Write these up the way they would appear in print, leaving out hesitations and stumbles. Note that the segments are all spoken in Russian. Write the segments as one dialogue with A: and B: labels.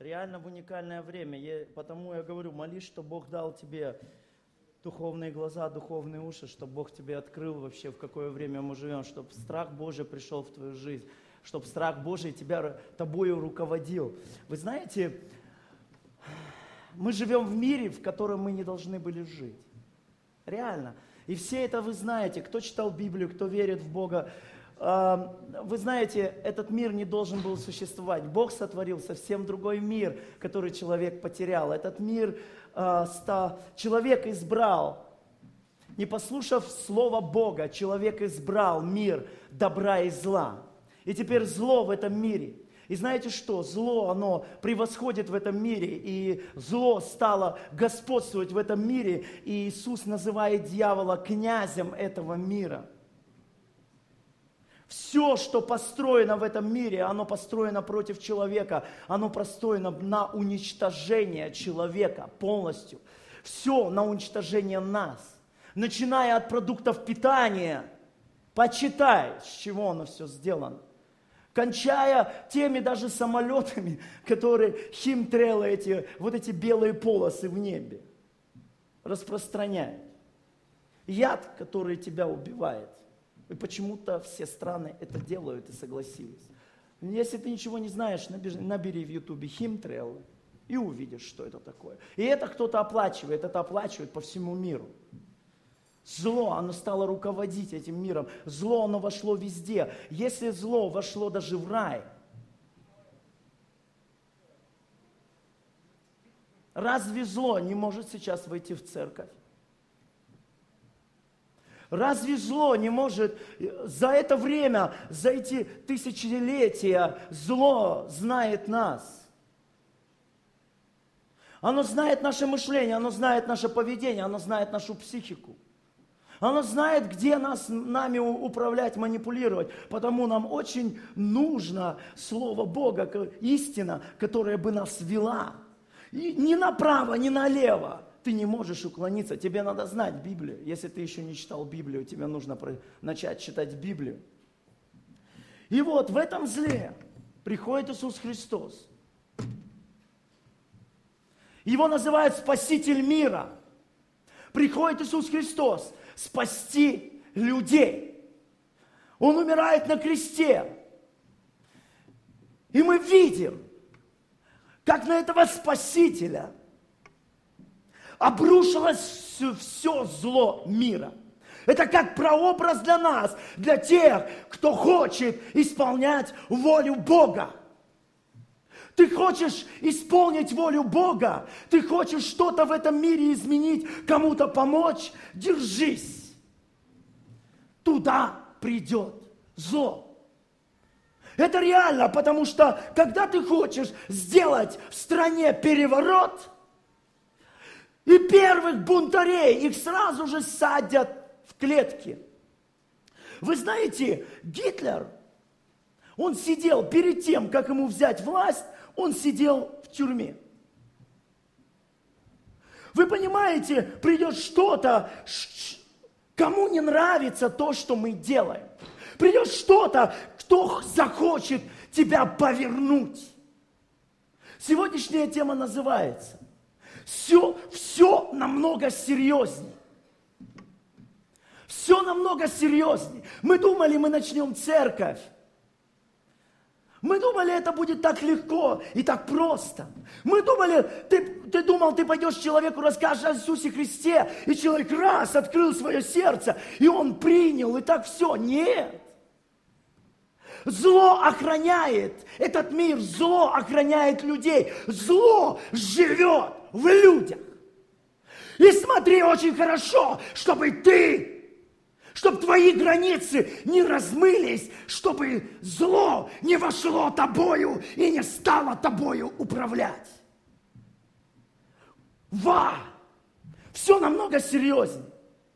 A: реально в уникальное время. Потому я говорю, молись, чтобы Бог дал тебе духовные глаза, духовные уши, чтобы Бог тебе открыл вообще, в какое время мы живем, чтобы страх Божий пришел в твою жизнь, чтобы страх Божий тобою руководил. Вы знаете, мы живем в мире, в котором мы не должны были жить. Реально. И все это вы знаете, кто читал Библию, кто верит в Бога. Вы знаете, этот мир не должен был существовать. Бог сотворил совсем другой мир, который человек потерял. Этот мир человек избрал. Не послушав слова Бога, человек избрал мир добра и зла. И теперь зло в этом мире. И знаете что? Зло, оно превосходит в этом мире. И зло стало господствовать в этом мире. И Иисус называет дьявола князем этого мира. Все, что построено в этом мире, оно построено против человека. Оно построено на уничтожение человека полностью. Все на уничтожение нас. Начиная от продуктов питания. Почитай, с чего оно все сделано. Кончая теми даже самолетами, которые химтрейлы, эти белые полосы в небе распространяют. Яд, который тебя убивает. И почему-то все страны это делают и согласились. Если ты ничего не знаешь, набери в Ютубе химтрейлы и увидишь, что это такое. И это кто-то оплачивает, это оплачивают по всему миру. Зло, оно стало руководить этим миром. Зло, оно вошло везде. Если зло вошло даже в рай, разве зло не может сейчас войти в церковь? Разве зло не может за это время, за эти тысячелетия, зло знает нас? Оно знает наше мышление, оно знает наше поведение, оно знает нашу психику. Оно знает, где нами управлять, манипулировать. Потому нам очень нужно Слово Бога, истина, которая бы нас вела. И ни направо, ни налево ты не можешь уклониться. Тебе надо знать Библию. Если ты еще не читал Библию, тебе нужно начать читать Библию. И вот в этом зле приходит Иисус Христос. Его называют Спаситель мира. Приходит Иисус Христос спасти людей. Он умирает на кресте. И мы видим, как на этого Спасителя обрушилось все зло мира. Это как прообраз для нас, для тех, кто хочет исполнять волю Бога. Ты хочешь исполнить волю Бога, ты хочешь что-то в этом мире изменить, кому-то помочь, держись. Туда придет зло. Это реально, потому что когда ты хочешь сделать в стране переворот, и первых бунтарей, их сразу же садят в клетки. Вы знаете, Гитлер, он сидел перед тем, как ему взять власть, он сидел в тюрьме. Вы понимаете, придет что-то, кому не нравится то, что мы делаем. Придет что-то, кто захочет тебя повернуть. Сегодняшняя тема называется «Все намного серьезнее». Все намного серьезнее. Мы думали, мы начнем церковь. Мы думали, это будет так легко и так просто. Мы думали, ты думал, ты пойдешь человеку, расскажешь о Иисусе Христе, и человек раз открыл свое сердце, и он принял, и так все. Нет. Зло охраняет этот мир, зло охраняет людей, зло живет в людях. И смотри очень хорошо, чтобы твои границы не размылись, чтобы зло не вошло тобою и не стало тобою управлять. Все намного серьезнее.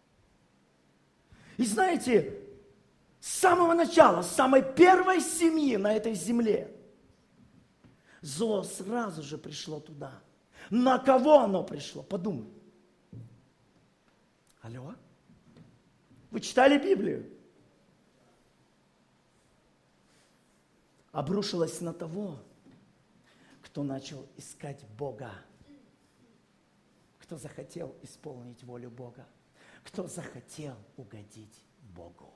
A: И знаете, с самого начала, с самой первой семьи на этой земле, зло сразу же пришло туда. На кого оно пришло? Подумай. Алло? Вы читали Библию? Обрушилось на того, кто кто начал искать Бога, кто захотел исполнить волю Бога, кто захотел угодить Богу.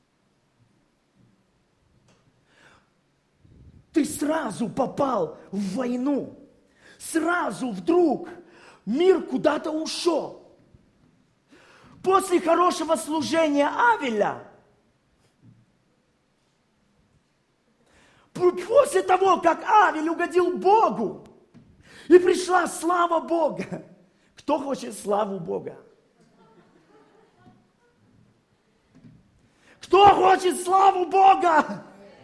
A: Ты сразу попал в войну, сразу вдруг мир куда-то ушел. После хорошего служения Авеля, после того, как Авель угодил Богу, и пришла слава Бога. Кто хочет славу Бога? Кто хочет славу Бога?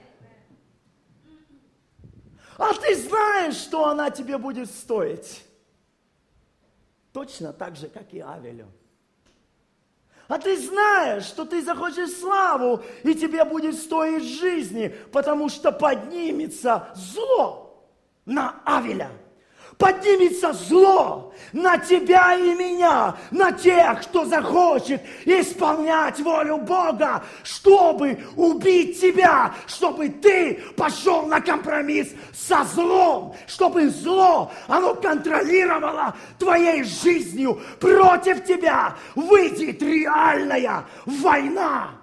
A: А ты знаешь, что она тебе будет стоить. Точно так же, как и Авелю. А ты знаешь, что ты захочешь славу, и тебе будет стоить жизни, потому что поднимется зло на Авеля. Поднимется зло на тебя и меня, на тех, кто захочет исполнять волю Бога, чтобы убить тебя, чтобы ты пошел на компромисс со злом, чтобы зло, оно контролировало твоей жизнью. Против тебя выйдет реальная война.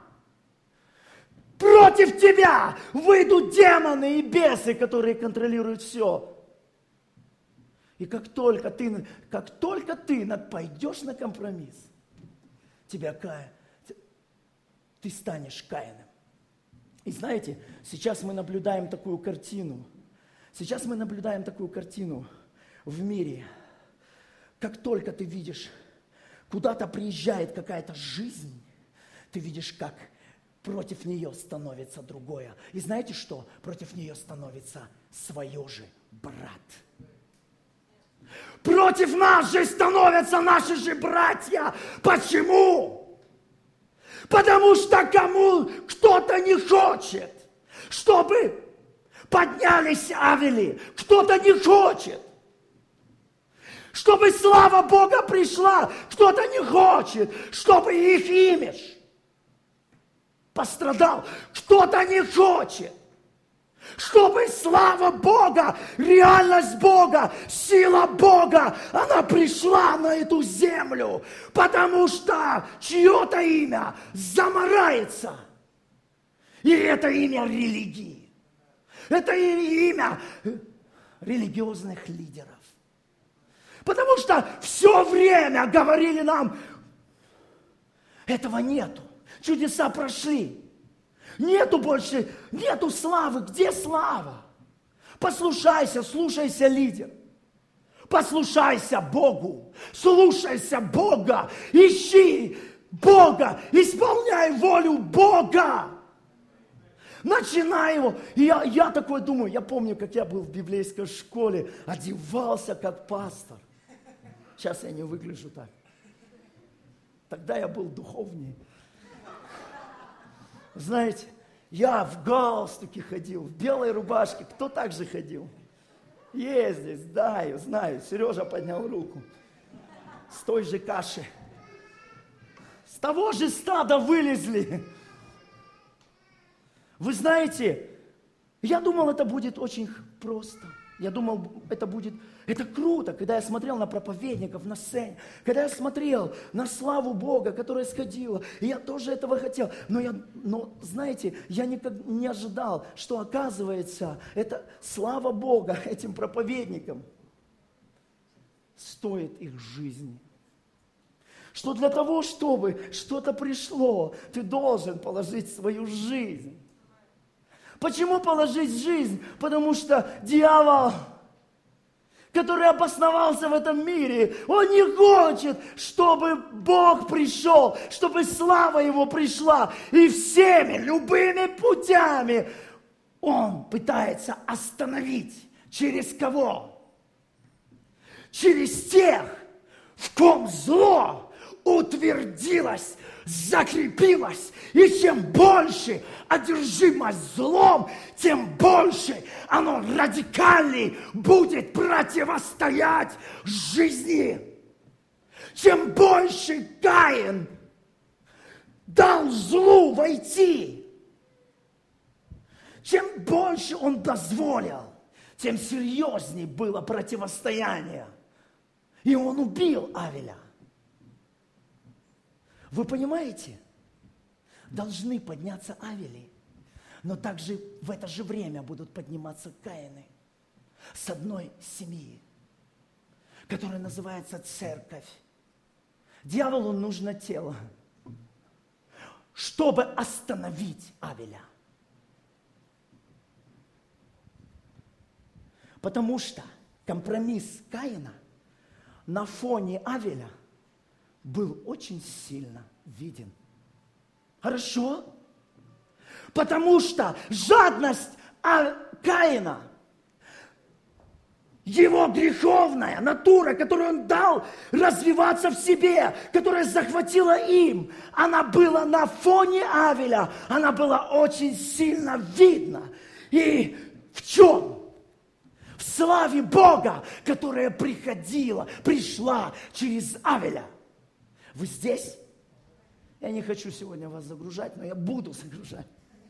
A: Против тебя выйдут демоны и бесы, которые контролируют все. И как только ты пойдешь на компромисс, ты станешь Каином. И знаете, сейчас мы наблюдаем такую картину. В мире. Как только ты видишь, куда-то приезжает какая-то жизнь, ты видишь, как против нее становится другое. И знаете что? Против нее становится свое же брат. Против нас же становятся наши же братья. Почему? Потому что кто-то не хочет, чтобы поднялись Авели. Кто-то не хочет, чтобы слава Бога пришла. Кто-то не хочет, чтобы их имидж пострадал. Кто-то не хочет, чтобы слава Бога, реальность Бога, сила Бога, она пришла на эту землю, потому что чье-то имя замарается. И это имя религии. Это имя религиозных лидеров. Потому что все время говорили нам, этого нету, чудеса прошли. Нету славы. Где слава? Послушайся, слушайся, лидер. Послушайся Богу. Слушайся Бога. Ищи Бога. Исполняй волю Бога. Начинай его. И я такой думаю, я помню, как я был в библейской школе, одевался как пастор. Сейчас я не выгляжу так. Тогда я был духовнее. Знаете, я в галстуке ходил, в белой рубашке. Кто так же ходил? Есть здесь, да, я знаю. Сережа поднял руку. С той же каши. С того же стада вылезли. Вы знаете, я думал, это будет очень просто. Я думал, это круто, когда я смотрел на проповедников на сцене, когда я смотрел на славу Бога, которая сходила, и я тоже этого хотел. Но знаете, я никак не ожидал, что оказывается, это слава Бога этим проповедникам стоит их жизни. Что для того, чтобы что-то пришло, ты должен положить свою жизнь. Почему положить жизнь? Потому что дьявол, который обосновался в этом мире, он не хочет, чтобы Бог пришел, чтобы слава Его пришла. И всеми, любыми путями он пытается остановить. Через кого? Через тех, в ком зло утвердилось, закрепилось. И чем больше одержимость злом, тем больше оно радикальней будет противостоять жизни. Чем больше Каин дал злу войти, чем больше он дозволил, тем серьезней было противостояние. И он убил Авеля. Вы понимаете? Должны подняться Авели, но также в это же время будут подниматься Каины с одной семьи, которая называется церковь. Дьяволу нужно тело, чтобы остановить Авеля. Потому что компромисс Каина на фоне Авеля был очень сильно виден. Хорошо? Потому что жадность Каина, его греховная натура, которую он дал развиваться в себе, которая захватила им, она была на фоне Авеля, она была очень сильно видна. И в чем? В славе Бога, которая пришла через Авеля. Вы здесь? Я не хочу сегодня вас загружать, но я буду загружать.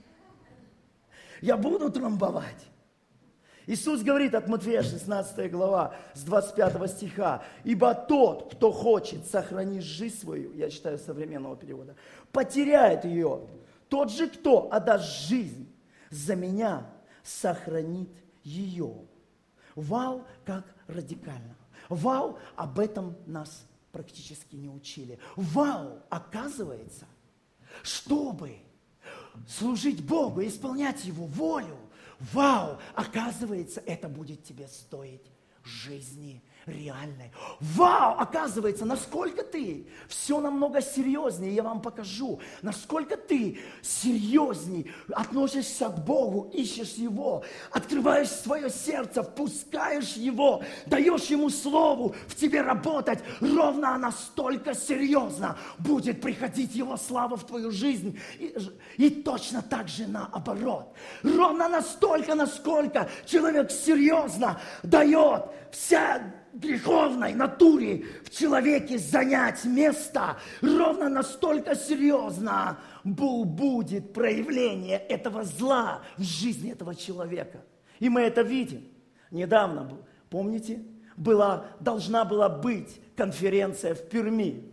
A: Я буду трамбовать. Иисус говорит от Матфея 16 глава с 25 стиха: «Ибо тот, кто хочет сохранить жизнь свою», я читаю современного перевода, «потеряет ее. Тот же, кто отдаст жизнь за меня, сохранит ее». Вау, как радикально. Вау, об этом нас практически не учили. Вау, оказывается, чтобы служить Богу, исполнять Его волю, вау, оказывается, это будет тебе стоить жизни реальной. Вау, оказывается, насколько ты все намного серьезнее, я вам покажу, насколько ты серьезней относишься к Богу, ищешь Его, открываешь свое сердце, впускаешь Его, даешь Ему Слову в тебе работать, ровно настолько серьезно будет приходить Его слава в твою жизнь. И точно так же наоборот. Ровно настолько, насколько человек серьезно дает вся греховной натуре в человеке занять место, ровно настолько серьезно будет проявление этого зла в жизни этого человека. И мы это видим. Недавно, помните, должна была быть конференция в Перми.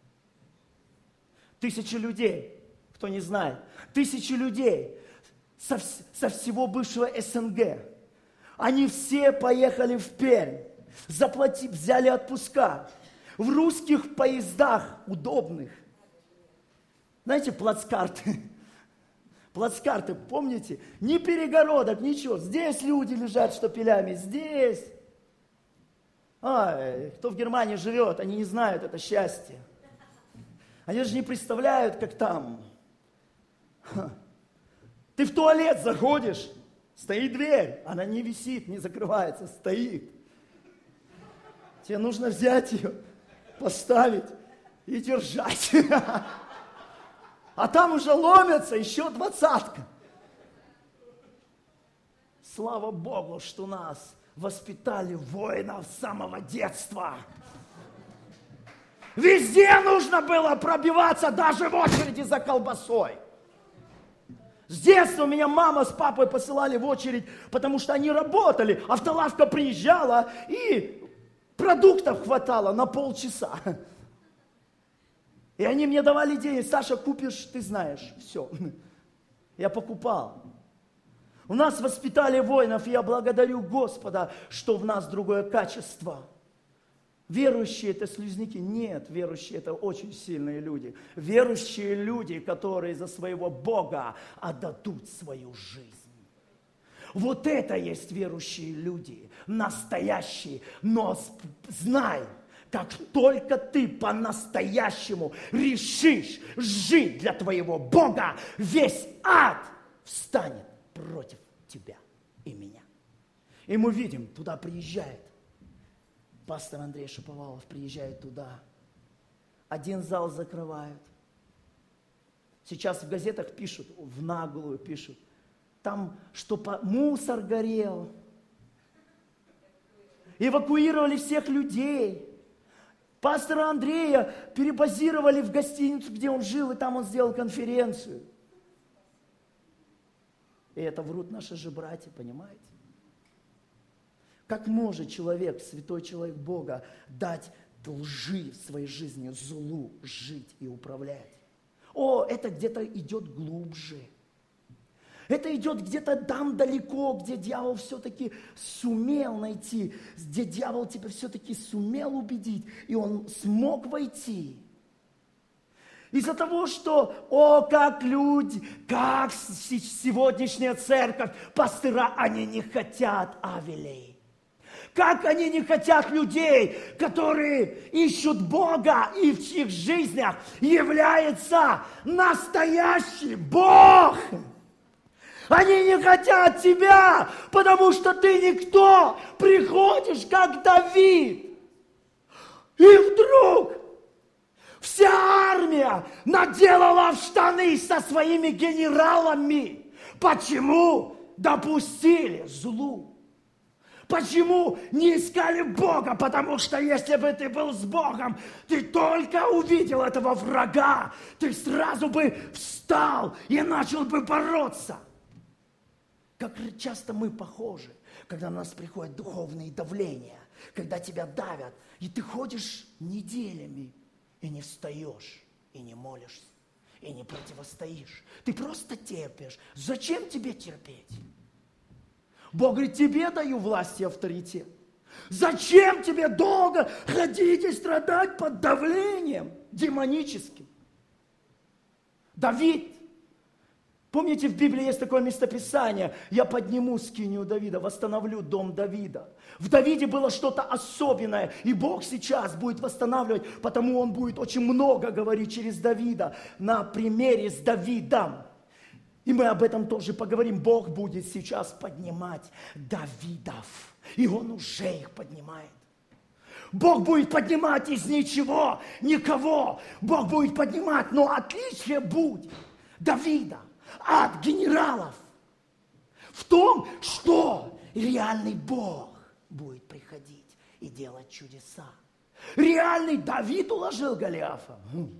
A: 1000 людей, кто не знает, 1000 людей со всего бывшего СНГ. Они все поехали в Пермь. Взяли отпуска в русских поездах удобных. Знаете, плацкарты. Плацкарты, помните? Ни перегородок, ничего. Здесь люди лежат штапелями, здесь. Кто в Германии живет, они не знают это счастье. Они же не представляют, как там. Ты в туалет заходишь, стоит дверь, она не висит, не закрывается, стоит. Тебе нужно взять ее, поставить и держать. А там уже ломятся еще 20-ка. Слава Богу, что нас воспитали воинов с самого детства. Везде нужно было пробиваться, даже в очереди за колбасой. С детства меня мама с папой посылали в очередь, потому что они работали. Автолавка приезжала, и продуктов хватало на полчаса. И они мне давали деньги. Саша, купишь, ты знаешь, все. Я покупал. У нас воспитали воинов, и я благодарю Господа, что в нас другое качество. Верующие – это слизняки? Нет, верующие – это очень сильные люди. Верующие люди, которые за своего Бога отдадут свою жизнь. Вот это есть верующие люди, настоящие. Но знай, как только ты по-настоящему решишь жить для твоего Бога, весь ад встанет против тебя и меня. И мы видим, туда приезжает пастор Андрей Шаповалов, приезжает туда. Один зал закрывают. Сейчас в газетах пишут, в наглую пишут, там, что мусор горел. Эвакуировали всех людей. Пастора Андрея перебазировали в гостиницу, где он жил, и там он сделал конференцию. И это врут наши же братья, понимаете? Как может человек, святой человек Бога, дать лжи в своей жизни, злу жить и управлять? О, это где-то идет глубже. Это идет где-то там далеко, где дьявол все-таки сумел найти, где дьявол тебя все-таки сумел убедить, и он смог войти. Из-за того, что, как люди, как сегодняшняя церковь, пастыра, они не хотят авелей. Как они не хотят людей, которые ищут Бога, и в чьих жизнях является настоящий Бог. Они не хотят тебя, потому что ты никто. Приходишь, как Давид. И вдруг вся армия наделала в штаны со своими генералами. Почему допустили злу? Почему не искали Бога? Потому что если бы ты был с Богом, ты только увидел этого врага, ты сразу бы встал и начал бы бороться. Как часто мы похожи, когда на нас приходят духовные давления, когда тебя давят, и ты ходишь неделями, и не встаешь, и не молишься, и не противостоишь. Ты просто терпишь. Зачем тебе терпеть? Бог говорит, тебе даю власть и авторитет. Зачем тебе долго ходить и страдать под давлением демоническим? Давид, помните, в Библии есть такое местописание: «Я подниму скинию Давида, восстановлю дом Давида». В Давиде было что-то особенное, и Бог сейчас будет восстанавливать, потому Он будет очень много говорить через Давида, на примере с Давидом. И мы об этом тоже поговорим. Бог будет сейчас поднимать Давидов, и Он уже их поднимает. Бог будет поднимать из ничего, никого. Бог будет поднимать, но отличие будет Давида от генералов в том, что реальный Бог будет приходить и делать чудеса. Реальный Давид уложил Голиафа.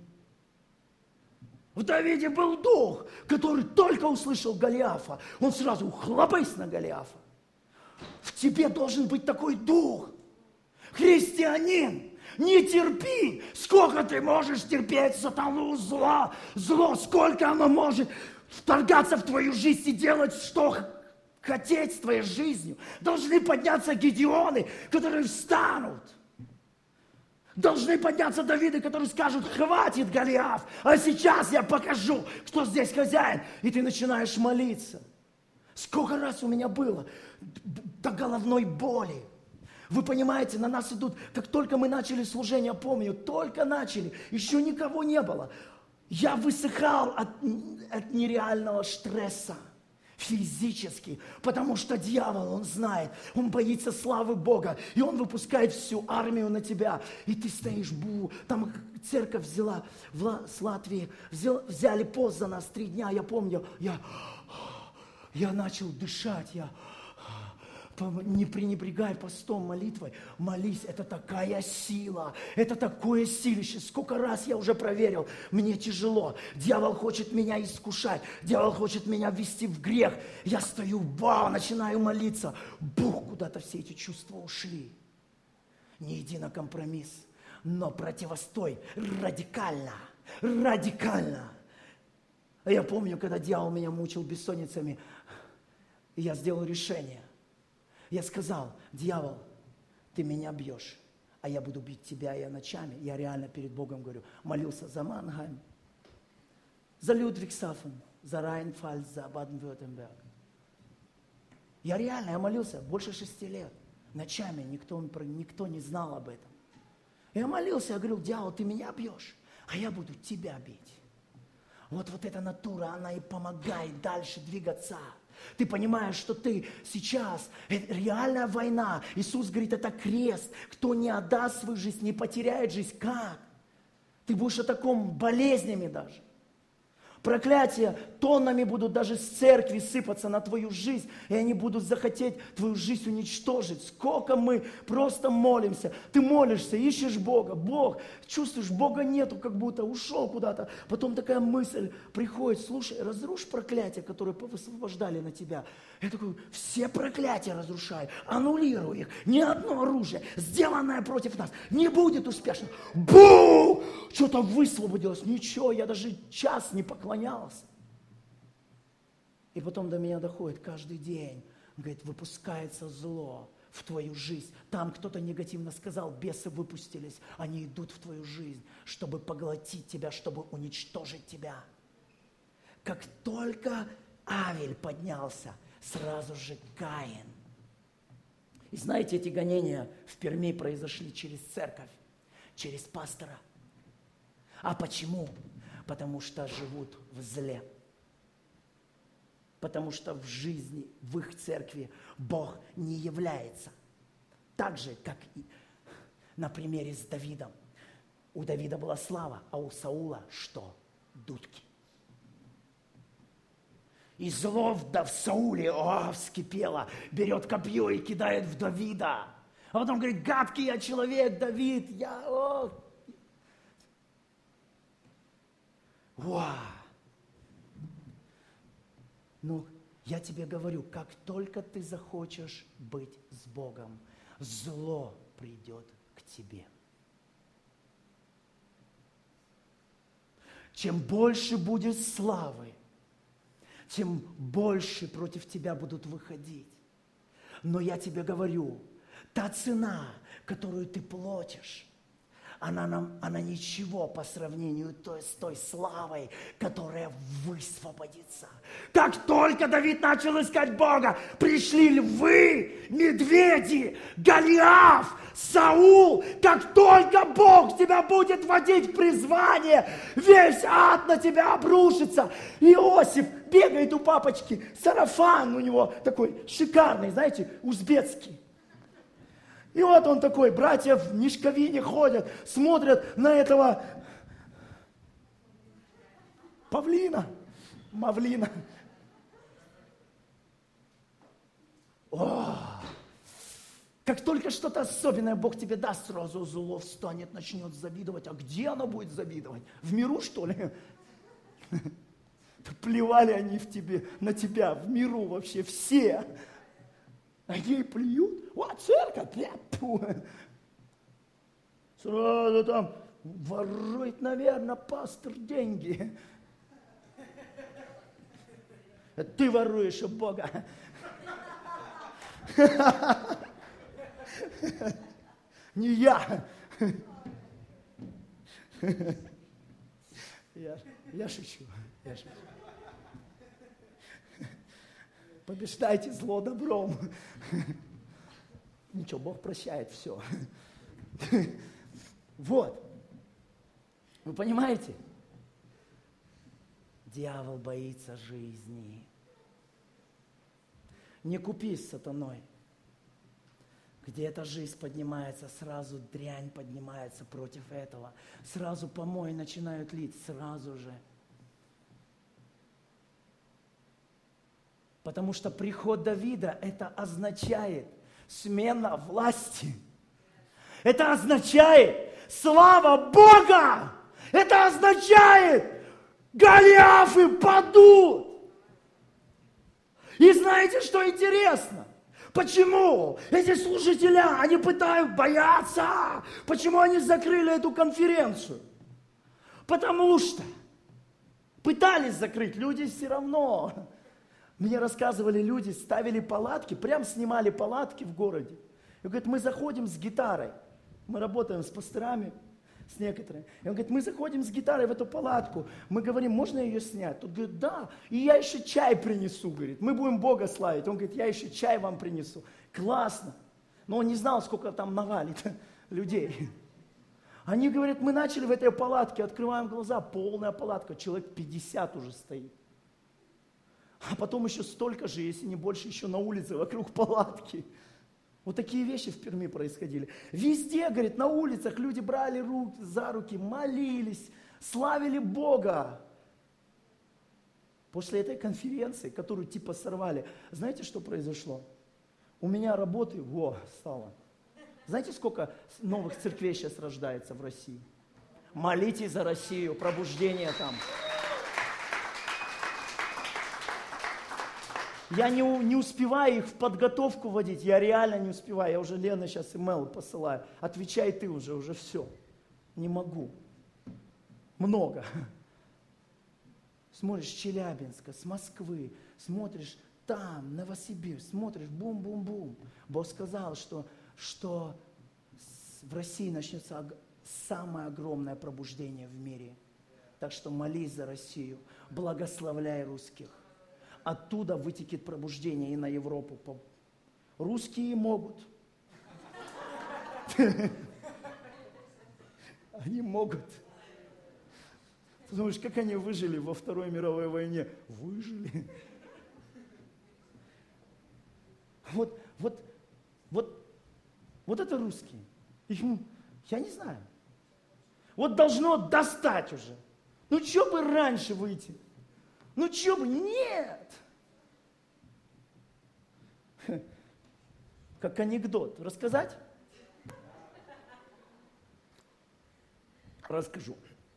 A: В Давиде был дух, который только услышал Голиафа, он сразу хлопысь на Голиафа. В тебе должен быть такой дух. Христианин, не терпи. Сколько ты можешь терпеть сатану, зло, сколько оно может вторгаться в твою жизнь и делать, что хотеть с твоей жизнью. Должны подняться Гедеоны, которые встанут. Должны подняться Давиды, которые скажут: хватит, Голиаф, а сейчас я покажу, кто здесь хозяин. И ты начинаешь молиться. Сколько раз у меня было до головной боли. Вы понимаете, на нас идут, как только мы начали служение, помню, только начали, еще никого не было. Я высыхал от нереального стресса. Физически, потому что дьявол, он знает, он боится славы Бога, и он выпускает всю армию на тебя, и ты стоишь, там церковь взяла, с Латвии, взяли пост за нас 3 дня, я помню, я начал дышать, не пренебрегай постом, молитвой, молись, это такая сила, это такое силище. Сколько раз я уже проверил, мне тяжело, дьявол хочет меня искушать, дьявол хочет меня ввести в грех. Я стою, начинаю молиться, куда-то все эти чувства ушли. Не иди на компромисс, но противостой радикально. А я помню, когда дьявол меня мучил бессонницами, я сделал решение. Я сказал: дьявол, ты меня бьешь, а я буду бить тебя. Я ночами, я реально перед Богом говорю, молился за Манхайм, за Людвигсхафен, за Райнфальц, за Баден-Вюртемберг. Я молился больше 6 лет. Ночами никто не знал об этом. Я молился, я говорил: дьявол, ты меня бьешь, а я буду тебя бить. Вот эта натура, она и помогает дальше двигаться. Ты понимаешь, что ты сейчас, это реальная война. Иисус говорит, это крест. Кто не отдаст свою жизнь, не потеряет жизнь. Как? Ты будешь о таком болезнями даже. Проклятия тоннами будут даже с церкви сыпаться на твою жизнь, и они будут захотеть твою жизнь уничтожить. Сколько мы просто молимся. Ты молишься, ищешь Бога. Бог, чувствуешь, Бога нету, как будто ушел куда-то. Потом такая мысль приходит: слушай, разрушь проклятия, которые высвобождали на тебя. Я такой: все проклятия разрушай, аннулируй их. Ни одно оружие, сделанное против нас, не будет успешно. Бу! Что-то высвободилось. Ничего, я даже час не поклонялся. И потом до меня доходит каждый день. Он говорит: выпускается зло в твою жизнь. Там кто-то негативно сказал, бесы выпустились. Они идут в твою жизнь, чтобы поглотить тебя, чтобы уничтожить тебя. Как только Авель поднялся, сразу же Каин. И знаете, эти гонения в Перми произошли через церковь, через пастора. А почему? Потому что живут в зле. Потому что в жизни, в их церкви Бог не является. Так же, как и на примере с Давидом. У Давида была слава, а у Саула что? Дудки. И зло в Сауле вскипело, берет копье и кидает в Давида. А потом говорит: гадкий я человек, Давид, Ну, я тебе говорю, как только ты захочешь быть с Богом, зло придет к тебе. Чем больше будет славы, тем больше против тебя будут выходить. Но я тебе говорю, та цена, которую ты платишь, она ничего по сравнению с той славой, которая высвободится. Как только Давид начал искать Бога, пришли львы, медведи, Голиаф, Саул. Как только Бог тебя будет водить в призвание, весь ад на тебя обрушится. Иосиф бегает у папочки, сарафан у него такой шикарный, знаете, узбекский. И вот он такой, братья в мешковине ходят, смотрят на этого мавлина. Как только что-то особенное Бог тебе даст, сразу зло встанет, начнет завидовать. А где оно будет завидовать? В миру, что ли? Плевали они на тебя, в миру вообще все. Они плюют. Церковь, сразу там ворует, наверное, пастор деньги. Ты воруешь у Бога. Не я. Я шучу. Побеждайте зло добром. Ничего, Бог прощает все. Вот. Вы понимаете? Дьявол боится жизни. Не купись с сатаной. Где эта жизнь поднимается, сразу дрянь поднимается против этого. Сразу помои начинают лить, сразу же. Потому что приход Давида, это означает смена власти. Это означает слава Бога. Это означает Голиафы падут. И знаете, что интересно? Почему эти служители, они боятся? Почему они закрыли эту конференцию? Потому что пытались закрыть, люди все равно. Мне рассказывали люди, ставили палатки, прям снимали палатки в городе. И говорит, мы заходим с гитарой. Мы работаем с пастырами, с некоторыми. И он говорит, мы заходим с гитарой в эту палатку. Мы говорим, можно ее снять? Тот говорит, да. И я еще чай принесу, говорит. Мы будем Бога славить. Он говорит, я еще чай вам принесу. Классно. Но он не знал, сколько там навалит людей. Они говорят, мы начали в этой палатке, открываем глаза, полная палатка, человек 50 уже стоит. А потом еще столько же, если не больше, еще на улице, вокруг палатки. Вот такие вещи в Перми происходили. Везде, говорит, на улицах люди брали руки за руки, молились, славили Бога. После этой конференции, которую типа сорвали, знаете, что произошло? У меня работы, стало. Знаете, сколько новых церквей сейчас рождается в России? Молитесь за Россию, пробуждение там. Я не успеваю их в подготовку водить, я реально не успеваю. Я уже Лена сейчас имейл посылаю. Отвечай ты уже все. Не могу. Много. Смотришь с Челябинска, с Москвы, смотришь там, Новосибирск, смотришь, бум-бум-бум. Бог сказал, что в России начнется самое огромное пробуждение в мире. Так что молись за Россию, благословляй русских. Оттуда вытекет пробуждение и на Европу. Русские могут. Они могут. Ты думаешь, как они выжили во Второй мировой войне? Выжили. Вот это русские. Я не знаю. Вот должно достать уже. Ну, что бы раньше выйти? Ну, что бы? Нет! Как анекдот. Рассказать? Расскажу.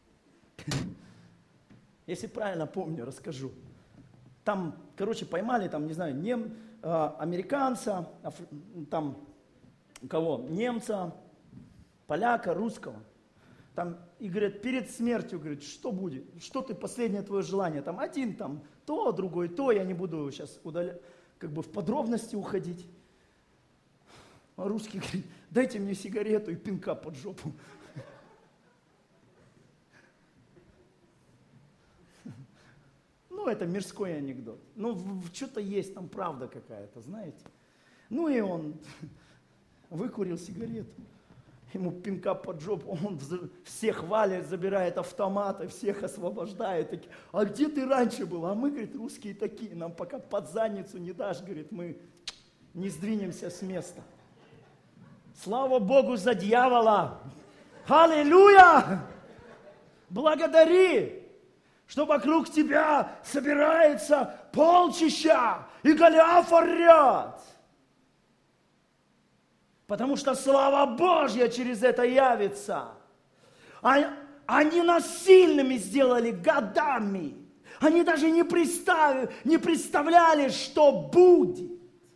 A: Если правильно помню, расскажу. Там, поймали, не знаю, американца, там, кого? Немца, поляка, русского. Там, и говорят, перед смертью, говорит, что будет? Что ты, последнее твое желание? Там один, то, другой, то. Я не буду сейчас в подробности уходить. А русский говорит, дайте мне сигарету и пинка под жопу. Ну, это мирской анекдот. Ну, что-то есть там правда какая-то, знаете. Ну, и он выкурил сигарету. Ему пинка под жопу, он всех валит, забирает автоматы, всех освобождает. А где ты раньше был? А мы, говорит, русские такие, нам пока под задницу не дашь, говорит, мы не сдвинемся с места. Слава Богу за дьявола! Аллилуйя! Благодари, что вокруг тебя собирается полчища, и Голиаф орет. Потому что слава Божья через это явится. Они нас сильными сделали годами. Они даже не представляли, что будет.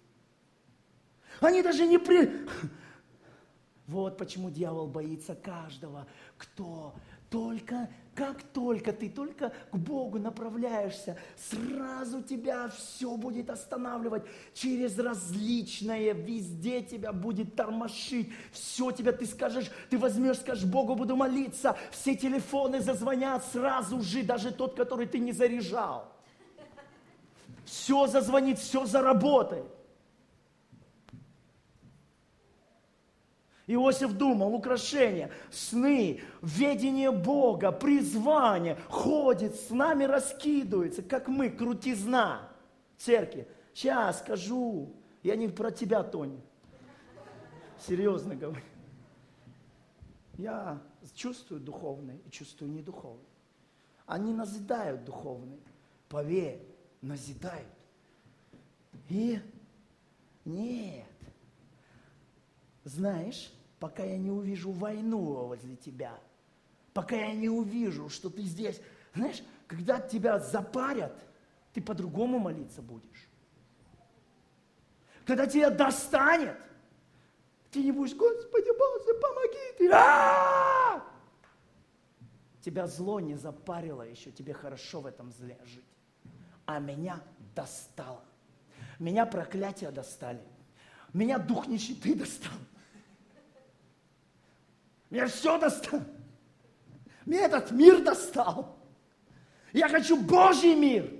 A: Они даже не Вот почему дьявол боится каждого, кто как только ты к Богу направляешься, сразу тебя все будет останавливать. Через различное везде тебя будет тормошить. Все тебя ты возьмешь, скажешь, Богу буду молиться. Все телефоны зазвонят сразу же, даже тот, который ты не заряжал. Все зазвонит, все заработает. Иосиф думал, украшения, сны, ведение Бога, призвание, ходит, с нами раскидывается, как мы, крутизна церкви. Сейчас скажу, я не про тебя, Тоня, серьезно говорю. Я чувствую духовное и чувствую недуховное. Они назидают духовные, поверь, назидают. И нет, знаешь, пока я не увижу войну возле тебя, пока я не увижу, что ты здесь, знаешь, когда тебя запарят, ты по-другому молиться будешь. Когда тебя достанет, ты не будешь, Господи Боже, помоги ты. Тебя зло не запарило еще, тебе хорошо в этом зле жить. А меня достало. Меня проклятия достали. Меня дух нищеты достал. Меня все достал. Меня этот мир достал. Я хочу Божий мир.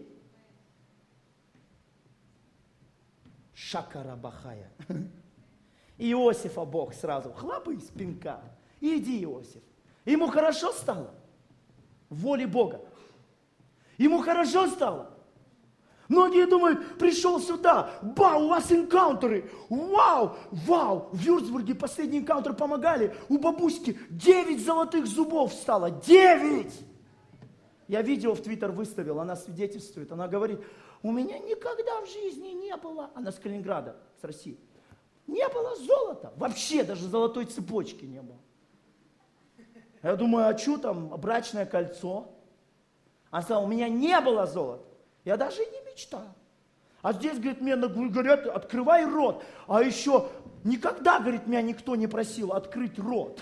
A: Шакарабахая. Иосифа Бог сразу, хлопай из пинка. Иди, Иосиф. Ему хорошо стало? В воле Бога. Ему хорошо стало? Многие думают, пришел сюда, у вас энкаунтеры, вау. В Вюрцбурге последний энкаунтер помогали, у бабуськи 9 золотых зубов стало, 9! Я видео в Твиттер выставил, она свидетельствует, она говорит, у меня никогда в жизни не было, она с Калининграда, с России, не было золота, вообще даже золотой цепочки не было. Я думаю, а что там, брачное кольцо? Она сказала, у меня не было золота, я даже и не мечтал. А здесь, говорит, мне говорят, открывай рот, а еще никогда, говорит, меня никто не просил открыть рот.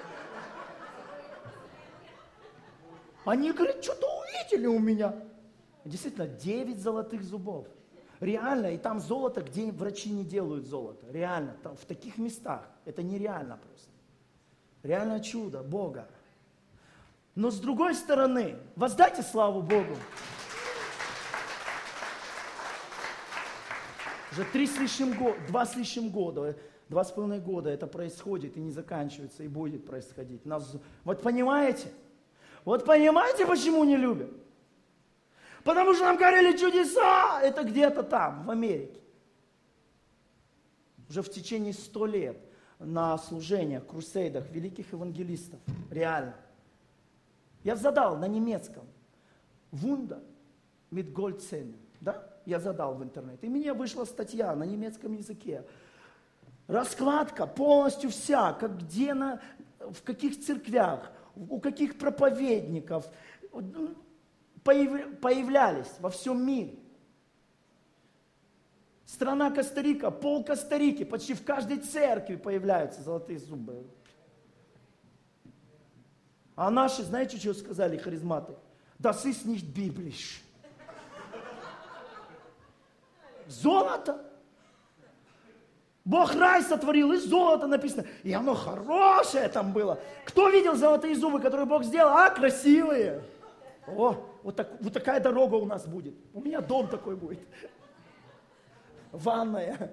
A: Они, говорят, что-то увидели у меня. Действительно, 9 золотых зубов. Реально, и там золото, где врачи не делают золото. Реально, там, в таких местах. Это нереально просто. Реально чудо Бога. Но с другой стороны, воздайте славу Богу. Уже 2 с лишним года, 2,5 года это происходит и не заканчивается, и будет происходить. Вот понимаете? Вот понимаете, почему не любят? Потому что нам говорили чудеса, это где-то там, в Америке. Уже в течение 100 лет на служениях, крусейдах, великих евангелистов, реально. Я задал на немецком, Wunder mit Goldzähnen, да? Я задал в интернет, и мне вышла статья на немецком языке. Раскладка полностью вся, как где, в каких церквях, у каких проповедников появлялись во всем мире. Страна Коста-Рика, пол Коста-Рики, почти в каждой церкви появляются золотые зубы. А наши, знаете, что сказали харизматы? Das ist nicht biblisch. Золото. Бог рай сотворил, и золото написано. И оно хорошее там было. Кто видел золотые зубы, которые Бог сделал? А, красивые. О, вот такая дорога у нас будет. У меня дом такой будет. Ванная.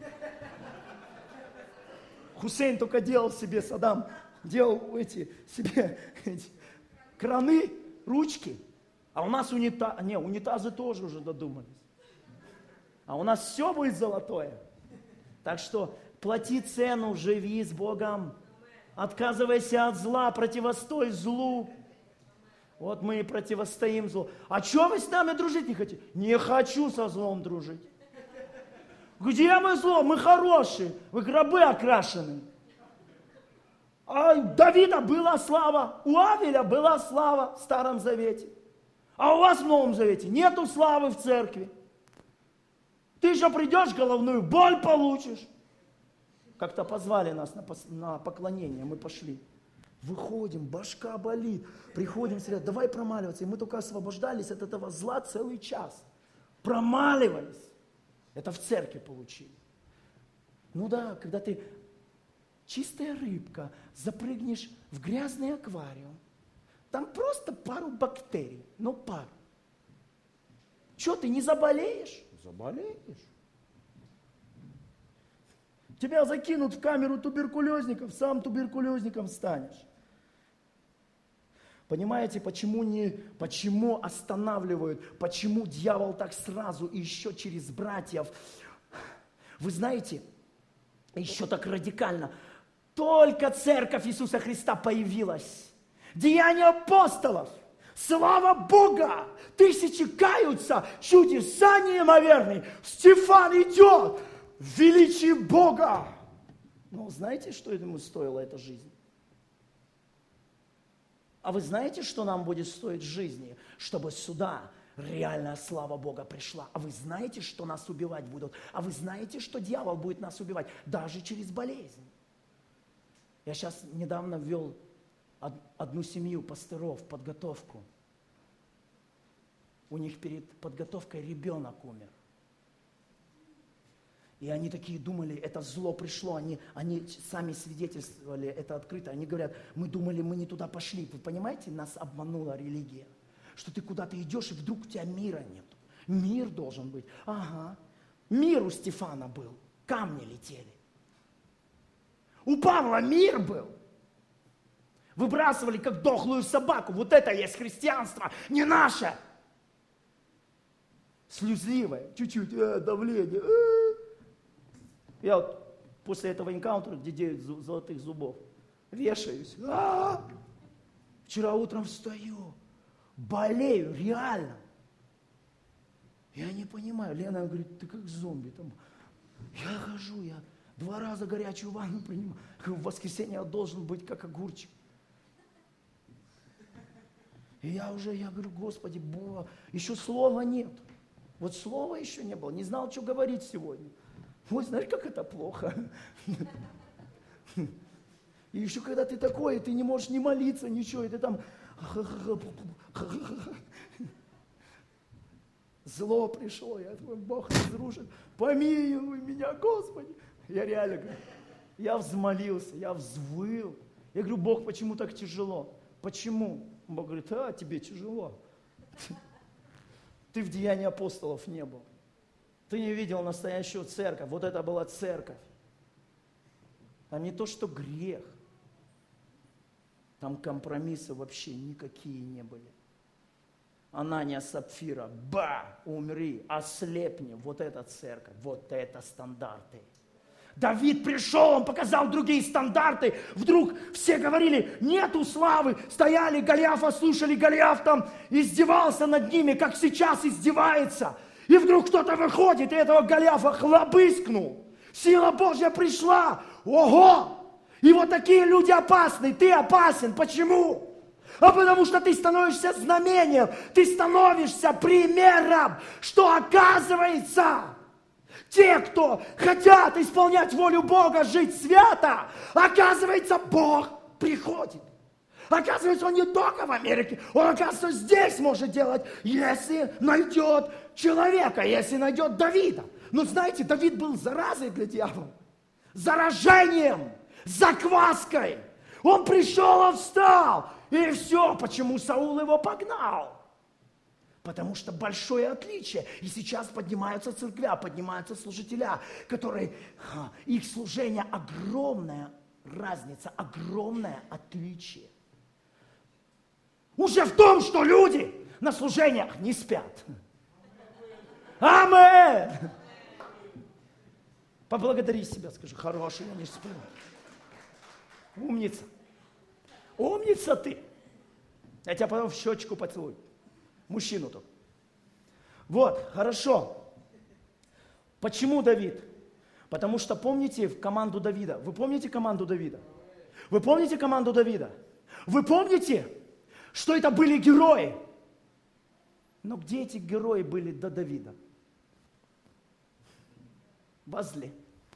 A: Хусейн только делал себе, Саддам, делал себе краны, ручки. А у нас унитазы тоже уже додумались. А у нас все будет золотое. Так что плати цену, живи с Богом. Отказывайся от зла, противостой злу. Вот мы и противостоим злу. А что вы с нами дружить не хотите? Не хочу со злом дружить. Где мы зло? Мы хорошие. Вы гробы окрашены. А у Давида была слава, у Авеля была слава в Старом Завете. А у вас в Новом Завете нету славы в церкви. Ты еще придешь, головную боль получишь. Как-то позвали нас на поклонение, мы пошли. Выходим, башка болит. Приходим, говорят, давай промаливаться. И мы только освобождались от этого зла целый час. Промаливались. Это в церкви получили. Ну да, когда ты чистая рыбка, запрыгнешь в грязный аквариум, там просто пару бактерий, но пару. Что, ты не заболеешь? Заболеешь. Тебя закинут в камеру туберкулезников, сам туберкулезником станешь. Понимаете, почему останавливают, почему дьявол так сразу и еще через братьев? Вы знаете, еще так радикально. Только церковь Иисуса Христа появилась. Деяния апостолов. Слава Бога! Тысячи каются, чудеса неимоверные. Стефан идет в величии Бога. Но знаете, что ему стоила эта жизнь? А вы знаете, что нам будет стоить жизни, чтобы сюда реальная слава Бога пришла? А вы знаете, что нас убивать будут? А вы знаете, что дьявол будет нас убивать даже через болезнь? Я сейчас недавно ввел одну семью пастыров в подготовку. У них перед подготовкой ребенок умер. И они такие думали, это зло пришло, они сами свидетельствовали это открыто. Они говорят, мы думали, мы не туда пошли. Вы понимаете, нас обманула религия. Что ты куда-то идешь, и вдруг у тебя мира нет. Мир должен быть. Ага. Мир у Стефана был. Камни летели. У Павла мир был. Выбрасывали, как дохлую собаку. Вот это есть христианство, не наше. Слезливое, чуть-чуть, давление. Я вот после этого энкаунтера, где 9 золотых зубов, вешаюсь. Вчера утром встаю. болею, реально. Я не понимаю. Лена говорит, ты как зомби там. Я хожу, я 2 раза горячую ванну принимаю. В воскресенье я должен быть как огурчик. И я говорю, Господи, Бога, еще слова нет. Вот слова еще не было, не знал, что говорить сегодня. Вот знаешь, как это плохо. И еще когда ты такой, ты не можешь ни молиться, ничего, и ты там... Зло пришло, я думаю, Бог разрушит. Помилуй меня, Господи. Я реально говорю, я взмолился, я взвыл. Я говорю, Бог, почему так тяжело? Почему? Бог говорит, тебе тяжело. Ты в Деянии апостолов не был. Ты не видел настоящую церковь. Вот это была церковь. А не то, что грех. Там компромиссы вообще никакие не были. Анания, Сапфира, умри, ослепни. Вот это церковь, вот это стандарты. Давид пришел, он показал другие стандарты. Вдруг все говорили, нету славы. Стояли, Голиафа слушали, Голиаф там издевался над ними, как сейчас издевается. И вдруг кто-то выходит, и этого Голиафа хлобыскнул. Сила Божья пришла. Ого! И вот такие люди опасны. Ты опасен. Почему? А потому что ты становишься знамением. Ты становишься примером, что оказывается... Те, кто хотят исполнять волю Бога, жить свято, оказывается, Бог приходит. Оказывается, Он не только в Америке, Он, оказывается, здесь может делать, если найдет человека, если найдет Давида. Но знаете, Давид был заразой для дьявола, заражением, закваской. Он пришел, он встал, и все. Почему Саул его погнал? Потому что большое отличие. И сейчас поднимаются церквя, поднимаются служителя, которые, их служение огромная разница, огромное отличие. Уже в том, что люди на служениях не спят. Аминь! Поблагодари себя, скажи, хороший, я не сплю. Умница. Умница ты. Я тебя потом в щечку поцелую. Мужчину только. Вот, хорошо. Почему Давид? Потому что помните команду Давида? Вы помните команду Давида? Вы помните команду Давида? Вы помните, что это были герои? Но где эти герои были до Давида? Возле.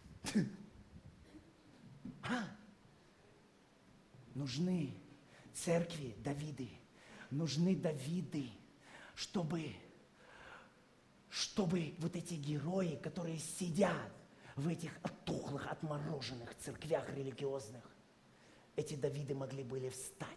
A: Нужны церкви Давиды. Нужны Давиды. Чтобы вот эти герои, которые сидят в этих отухлых, отмороженных церквях религиозных, эти Давиды могли были встать.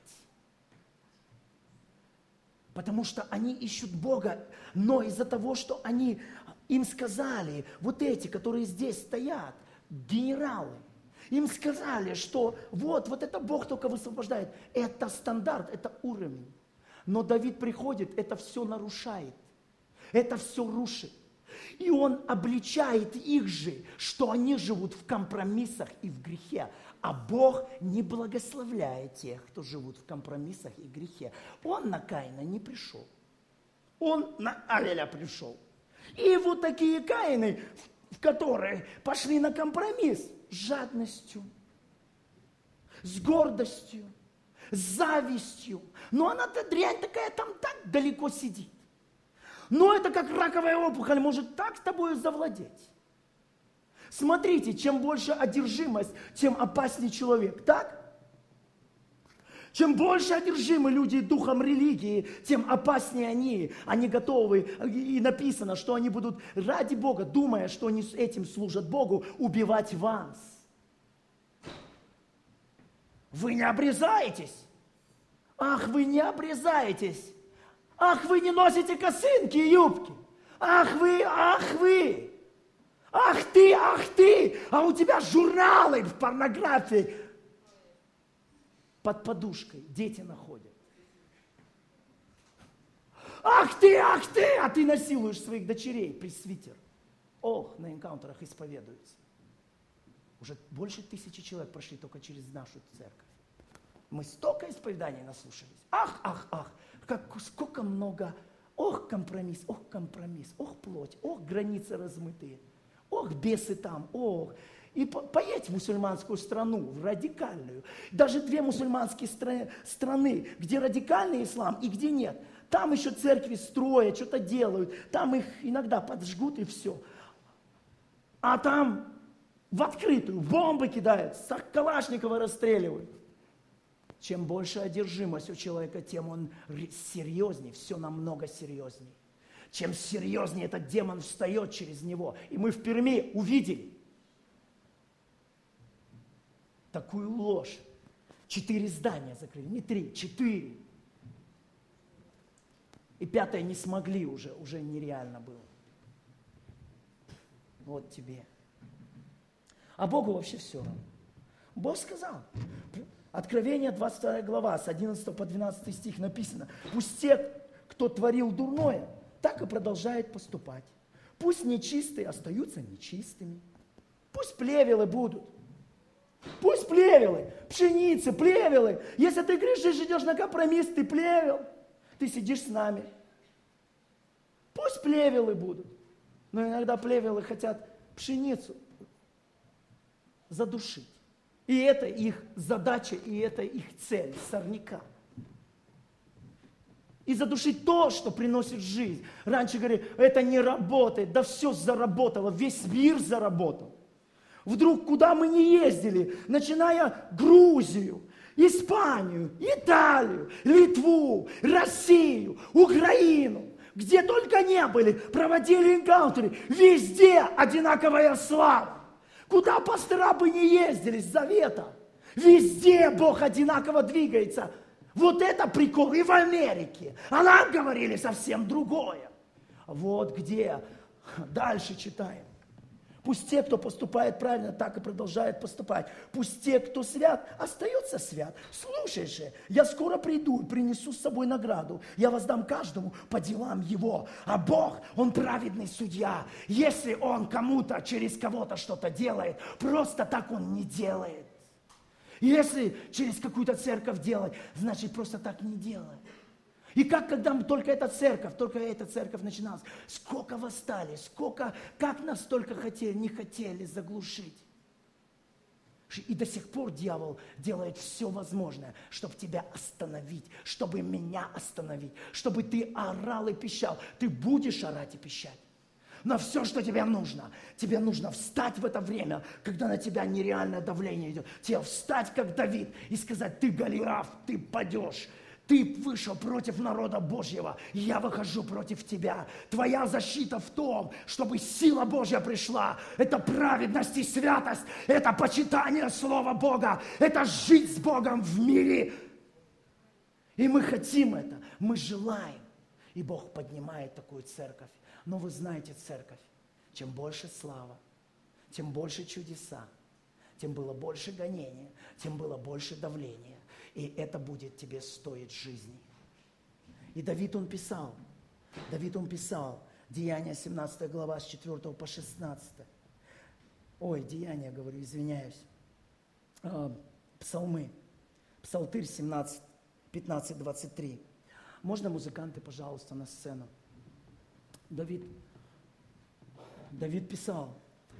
A: Потому что они ищут Бога, но из-за того, что им сказали, вот эти, которые здесь стоят, генералы, им сказали, что вот это Бог только высвобождает. Это стандарт, это уровень. Но Давид приходит, это все нарушает, это все рушит. И он обличает их же, что они живут в компромиссах и в грехе. А Бог не благословляет тех, кто живут в компромиссах и грехе. Он на Каина не пришел. Он на Авеля пришел. И вот такие Каины, в которые пошли на компромисс с жадностью, с гордостью, с завистью. Но она-то дрянь такая там так далеко сидит. Но это как раковая опухоль может так с тобой завладеть. Смотрите, чем больше одержимость, тем опаснее человек, так? Чем больше одержимы люди духом религии, тем опаснее они. Они готовы, и написано, что они будут ради Бога, думая, что они с этим служат Богу, убивать вас. Вы не обрезаетесь. Ах, вы не обрезаетесь. Ах, вы не носите косынки и юбки. Ах вы, ах вы. Ах ты, а у тебя журналы в порнографии под подушкой дети находят. Ах ты, а ты насилуешь своих дочерей, пресвитер. Ох, на энкаунтерах исповедуются. Уже больше 1000 человек прошли только через нашу церковь.
B: Мы столько исповеданий наслушались. Ах, сколько много. Ох, компромисс, ох, плоть, ох, границы размытые, ох, бесы там, ох. И поедь в мусульманскую страну, в радикальную. Даже 2 мусульманские страны, где радикальный ислам и где нет. Там еще церкви строят, что-то делают, там их иногда поджгут и все. А там в открытую бомбы кидают, с Калашникова расстреливают. Чем больше одержимость у человека, тем он серьезнее, все намного серьезнее. Чем серьезнее этот демон встает через него. И мы в Перми увидели такую ложь. 4 здания закрыли, не 3, 4. И 5 не смогли уже нереально было. Вот тебе. А Богу вообще все равно. Бог сказал. Откровение 22 глава, с 11 по 12 стих написано. Пусть те, кто творил дурное, так и продолжают поступать. Пусть нечистые остаются нечистыми. Пусть плевелы будут. Пусть плевелы, пшеницы, плевелы. Если ты грешишь, идешь на компромисс, ты плевел. Ты сидишь с нами. Пусть плевелы будут. Но иногда плевелы хотят пшеницу задушить. И это их задача, и это их цель, сорняка. И задушить то, что приносит жизнь. Раньше говорили, это не работает, да все заработало, весь мир заработал. Вдруг, куда мы не ездили, начиная Грузию, Испанию, Италию, Литву, Россию, Украину, где только не были, проводили энкаунтеры, везде одинаковая слава. Куда пастора бы не ездили с завета, везде Бог одинаково двигается. Вот это прикол и в Америке. А нам говорили совсем другое. Вот где. Дальше читаем. Пусть те, кто поступает правильно, так и продолжают поступать. Пусть те, кто свят, остается свят. Слушай же, я скоро приду и принесу с собой награду. Я воздам каждому по делам его. А Бог, Он праведный судья. Если Он кому-то через кого-то что-то делает, просто так Он не делает. Если через какую-то церковь делать, значит просто так не делает. И когда только эта церковь начиналась, сколько восстали, как нас только не хотели заглушить. И до сих пор дьявол делает все возможное, чтобы тебя остановить, чтобы меня остановить, чтобы ты орал и пищал. Ты будешь орать и пищать. Но все, что тебе нужно встать в это время, когда на тебя нереальное давление идет. Тебе встать, как Давид, и сказать, ты Голиаф, ты падешь. Ты вышел против народа Божьего, я выхожу против тебя. Твоя защита в том, чтобы сила Божья пришла. Это праведность и святость, это почитание Слова Бога, это жить с Богом в мире. И мы хотим это, мы желаем. И Бог поднимает такую церковь. Но вы знаете церковь, чем больше слава, тем больше чудеса, тем было больше гонения, тем было больше давления. И это будет тебе стоить жизни. И Давид он писал, Деяния 17 глава с 4 по 16. Деяния, говорю, извиняюсь. Псалмы. Псалтырь 17, 15, 23. Можно музыканты, пожалуйста, на сцену? Давид писал.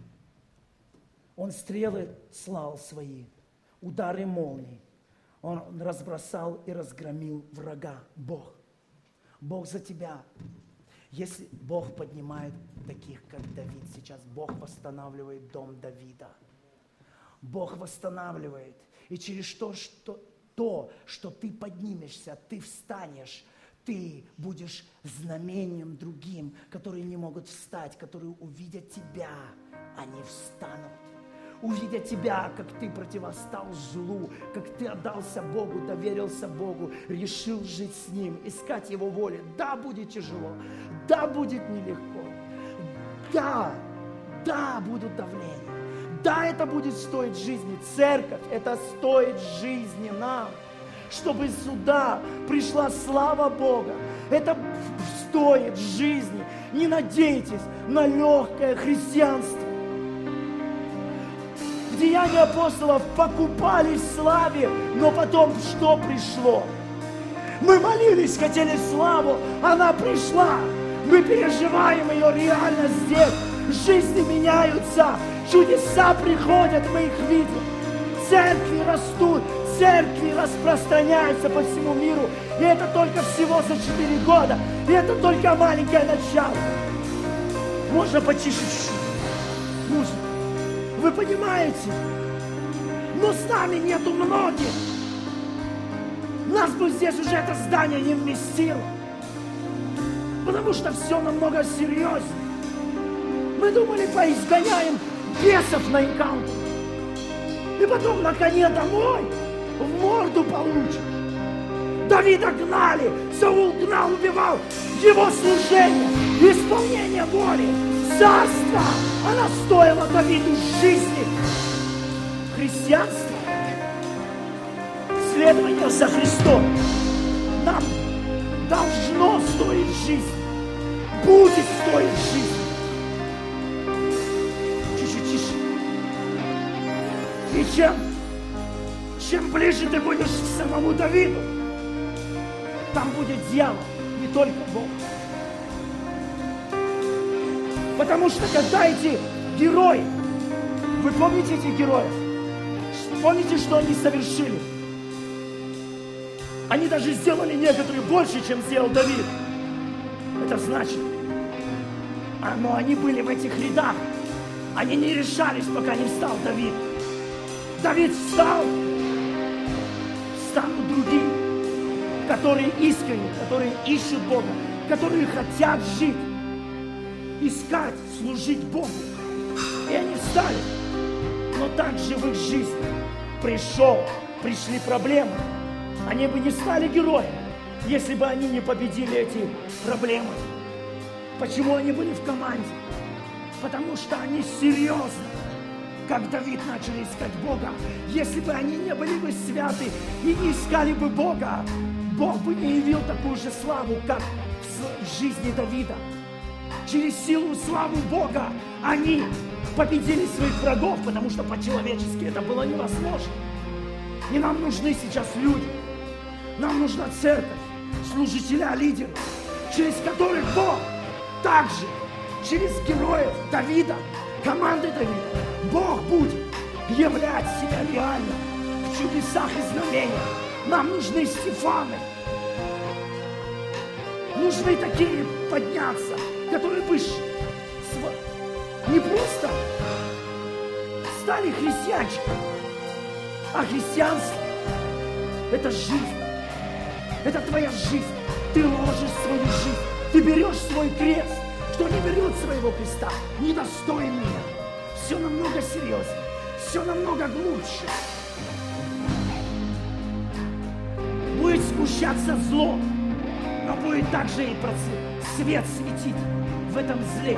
B: Он стрелы слал свои, удары молний. Он разбросал и разгромил врага. Бог за тебя. Если Бог поднимает таких, как Давид сейчас, Бог восстанавливает дом Давида. Бог восстанавливает. И через то, что ты поднимешься, ты встанешь, ты будешь знамением другим, которые не могут встать, которые увидят тебя, они встанут. Увидя тебя, как ты противостал злу, как ты отдался Богу, доверился Богу, решил жить с Ним, искать Его воли. Да, будет тяжело, да, будет нелегко, да, будут давления, да, это будет стоить жизни. Церковь, это стоит жизни нам, чтобы сюда пришла слава Бога. Это стоит жизни. Не надейтесь на легкое христианство, Деяния апостолов покупались в славе, но потом что пришло? Мы молились, хотели славу, она пришла. Мы переживаем ее реально здесь. Жизни меняются, чудеса приходят, мы их видим. Церкви растут, церкви распространяются по всему миру. И это только всего за 4 года. И это только маленькое начало. Можно потише чуть-чуть? Можно. Вы понимаете? Но с нами нету многих. Нас бы здесь уже это здание не вместило. Потому что все намного серьезнее. Мы думали, поизгоняем бесов на энкаунтер. И потом на коне домой в морду получишь. Давида гнали, Саул гнал, убивал. Его служение, исполнение воли, царство, она стоила Давиду жизни. Христианство, следование за Христом нам должно стоить жизнь, будет стоить жизнь. Чуть-чуть тише. И чем ближе ты будешь к самому Давиду, там будет дьявол, не только Бог. Потому что когда эти герои, вы помните этих героев? Помните, что они совершили? Они даже сделали некоторые больше, чем сделал Давид. Это значит, но они были в этих рядах. Они не решались, пока не встал Давид. Давид встал, встанут другие, которые искренне, которые ищут Бога, которые хотят жить, искать, служить Богу. И они встали. Но также в их жизни пришли проблемы. Они бы не стали героями, если бы они не победили эти проблемы. Почему они были в команде? Потому что они серьезно, как Давид, начали искать Бога. Если бы они не были бы святы и не искали бы Бога, Бог бы не явил такую же славу, как в жизни Давида. Через силу и славу Бога они победили своих врагов, потому что по-человечески это было невозможно. И нам нужны сейчас люди. Нам нужна церковь, служителя, лидеры, через которых Бог также, через героев Давида, команды Давида, Бог будет являть себя реально в чудесах и знамениях. Нам нужны Стефаны. Нужны такие подняться, которые бы не просто стали христианчиками, а христианство – это жизнь. Это твоя жизнь. Ты ложишь свою жизнь. Ты берешь свой крест. Кто не берет своего креста, недостоин меня. Все намного серьезнее. Все намного глубже. Будет смущаться зло, но будет также и свет светить в этом зле.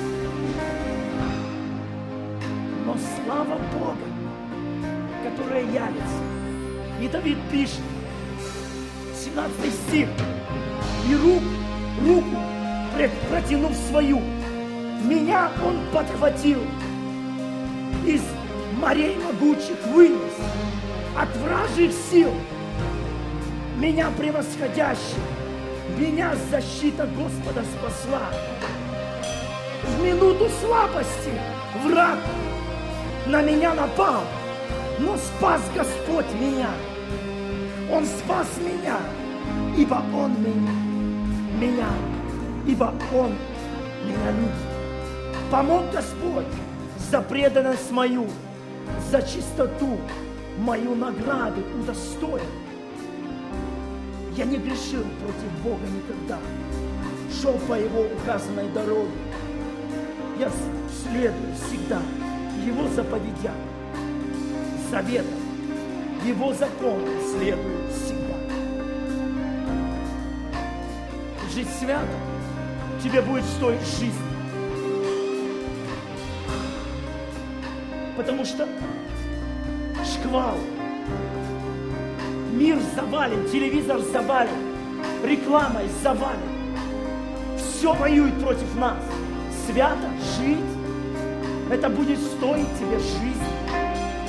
B: Но слава Бога, которая явится. И Давид пишет, 17 стих, и руку протянув свою, меня он подхватил, из морей могучих вынес, от вражьих сил, меня превосходящий, меня защита Господа спасла. В минуту слабости враг на меня напал, но спас Господь меня. Он спас меня, ибо Он меня, ибо Он меня любит. Помог Господь за преданность мою, за чистоту мою награды удостоил. Я не грешил против Бога никогда, шел по Его указанной дороге. Я следую всегда Его заповедям, заветам, Его законам следую всегда. Жить свято тебе будет стоить жизнь. Потому что шквал, мир завален, телевизор завален, рекламой завален. Все воюет против нас. Свято жить, это будет стоить тебе жизнь.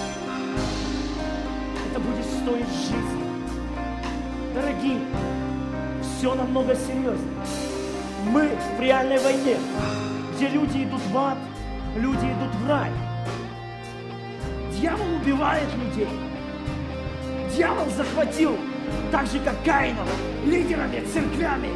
B: это будет стоить жизни. Дорогие, все намного серьезнее. Мы в реальной войне, где люди идут в ад, люди идут в рай. Дьявол убивает людей. Дьявол захватил, так же как Каинов, лидерами, церквями.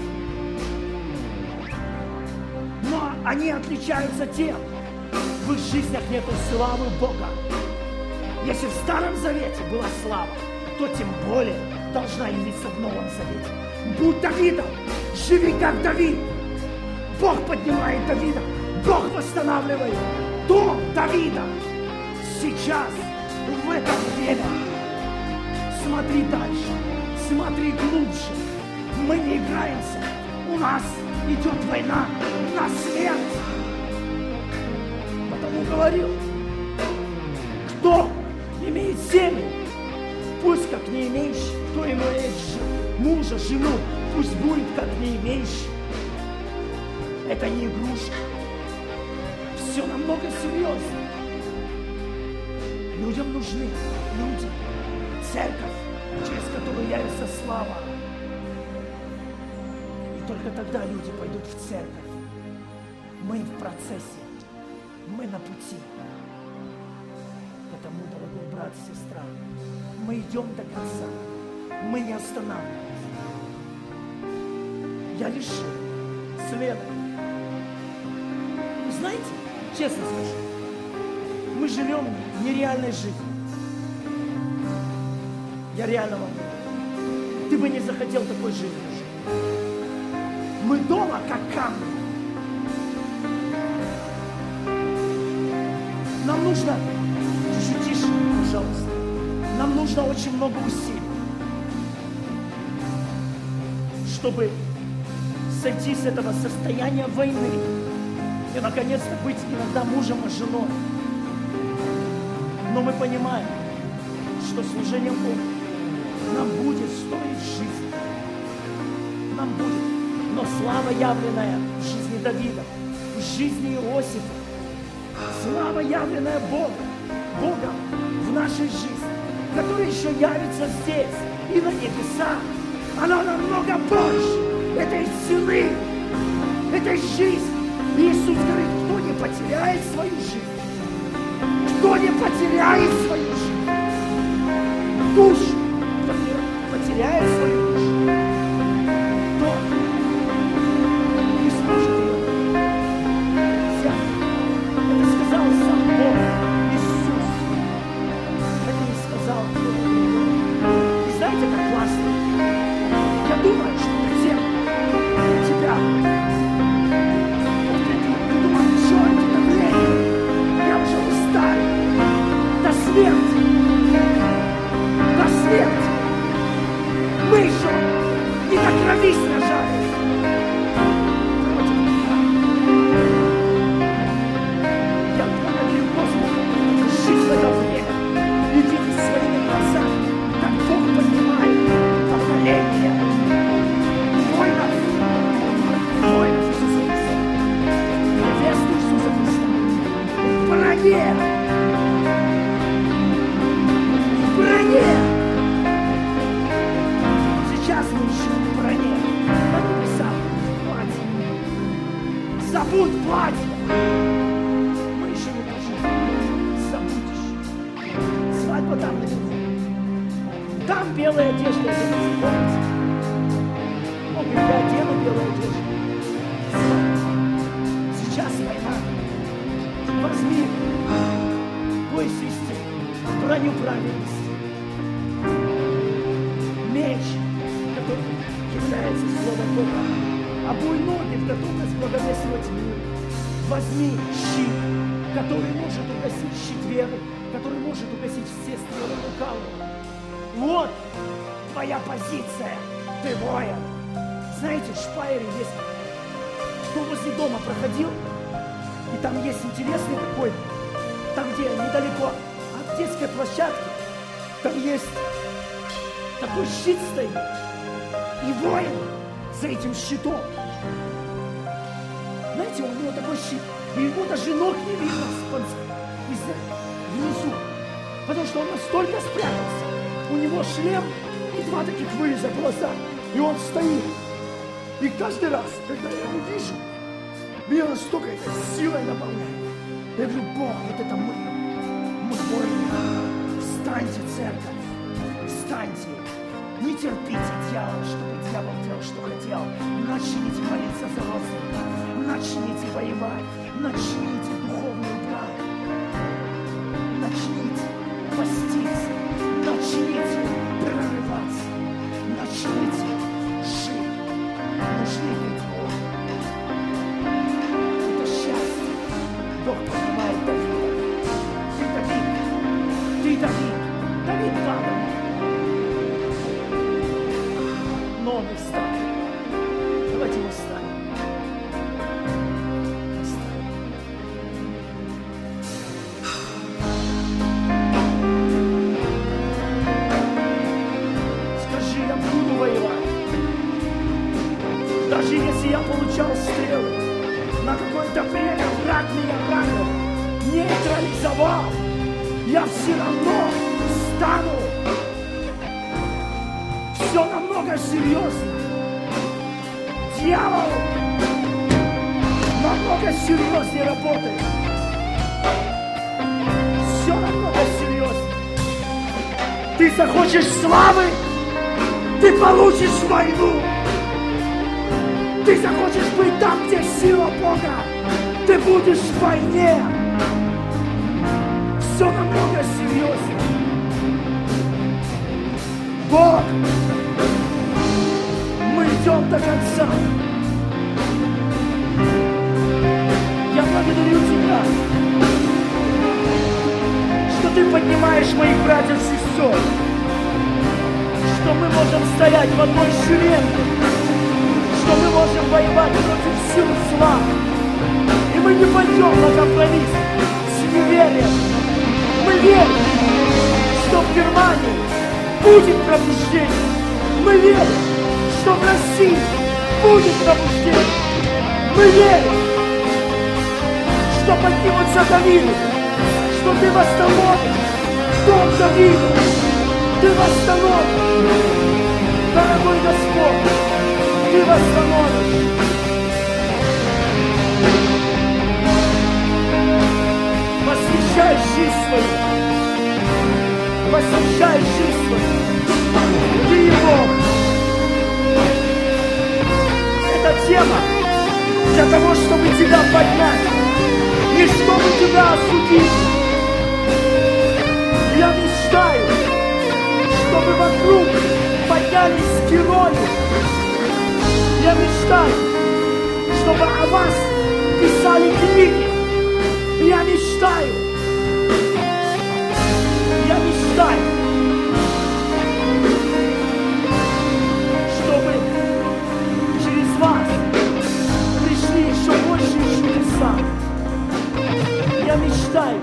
B: Но они отличаются тем, в их жизнях нету славы Бога. Если в Старом Завете была слава, то тем более должна явиться в Новом Завете. Будь Давидом, живи как Давид. Бог поднимает Давида, Бог восстанавливает дом Давида. Сейчас, в это время, смотри дальше, смотри глубже. Мы не играемся, у нас идет война на смерть. Потому говорил, кто имеет семью, пусть как не имеющий, кто имеет мужа, жену, пусть будет как не имеющий. Это не игрушка. Все намного серьезнее. Людям нужны люди, церковь, через которую явится слава. И только тогда люди пойдут в церковь. Мы в процессе, мы на пути. Потому, дорогой брат, сестра, мы идем до конца, мы не останавливаемся. Я решил следовать. Вы знаете, честно скажу, мы живем нереальной жизнью. Я реально вам говорю. Ты бы не захотел такой жизни жить. Мы дома, как камни. Нам нужно чуть-чуть тише, пожалуйста. Нам нужно очень много усилий, чтобы сойти с этого состояния войны и наконец-то быть иногда мужем и женой. Но мы понимаем, что служение Богу нам будет стоить жизни. Нам будет. Но слава, явленная в жизни Давида, в жизни Иосифа, слава, явленная Богом в нашей жизни, которая еще явится здесь и на небесах, она намного больше этой цены, этой жизни. Иисус говорит, кто не потеряет свою жизнь, кто не потеряет свою жизнь, душу, кто не потеряет свою душу, то не сможет ее взять. Это сказал сам Бог, Иисус. Это не сказал Бог. И знаете, как классно? Я думаю, что тем тебя, ты думаешь, что это время, я уже устал. До смерти. До смерти. Мы еще не до крови сражались. Я благодарю Господа, жить в это время и видеть своими глазами, как Бог поднимает поколение воинов Иисуса Христа, невесту Иисуса Христа, в броне. Сейчас мы еще в броне, на небесах, платье. Забудь платье. Мы еще не пожили. Забудь еще. Свадьба там наверху. Там белая одежда, помните? Он говорит, я одену белую одежду. Сейчас война. Возьми пояс истины, броню праведности. Меч, который является Словом Бога. Обуй ноги в готовность благовествовать мир. Возьми щит, который может угасить щит веры, который может угасить все стрелы лукавого. Вот твоя позиция, ты воин. Знаете, в Шпайере есть, кто возле дома проходил, и там есть интересный такой, там где недалеко от детской площадки, там есть такой щит стоит, и воин за этим щитом. Знаете, у него такой щит, и ему даже ног не видно внизу, потому что он настолько спрятался. у него шлем и два таких выреза глаза. И он стоит. И каждый раз, когда я его вижу, меня настолько это силой наполняет. Я говорю, Бог, вот это мы воины. Встаньте, церковь, встаньте. Не терпите дьявола, чтобы дьявол делал, что хотел. Начните молиться за родственников, начните воевать, начните духовную брань. Начните поститься, начните прорываться, начните жить. Нужны люди. Это счастье. Бог поднимает Давида. Ты Давид. Давид падал. Но он и встал. Давайте мы встанем. Скажи, я буду воевать. Даже если я получал стрелы, на какое-то время враг меня нейтрализовал, я все равно встану. Все намного серьезнее. Дьявол намного серьезнее работает. Все намного серьезнее. Ты захочешь славы, ты получишь войну. Ты захочешь быть там, где сила Бога, ты будешь в войне. Все намного серьезнее. Бог, мы идем до конца. Я благодарю Тебя, что Ты поднимаешь моих братьев и сестер, что мы можем стоять в одной шеренге, что мы можем воевать против сил зла, и мы не пойдем на компромисс с неверием. Мы верим, что в Германии будет пробуждение. Мы верим, что в России будет пробуждение. Мы верим, что поднимутся Давиды, что Ты восстановишь дом Давида. Ты восстановишь, дорогой Господь, Ты восстановишь. Посвящай жизнь свою, посвящай жизнь свою. Ты Его. Эта тема для того, чтобы тебя поднять, не чтобы тебя осудить. Я мечтаю, чтобы вокруг поднялись герои. Я мечтаю, чтобы о вас писали книги. Я мечтаю, чтобы через вас пришли еще большие чудеса. Я мечтаю,